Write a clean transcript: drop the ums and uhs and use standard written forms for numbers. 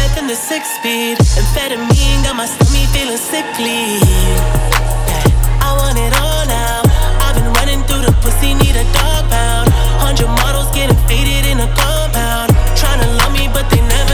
meth in the 6-speed. Amphetamine got my stomach feeling sickly. Yeah, I want it all now. I've been running through the pussy, need a dog pound. 100 models getting faded in a compound. Tryna love me, but they never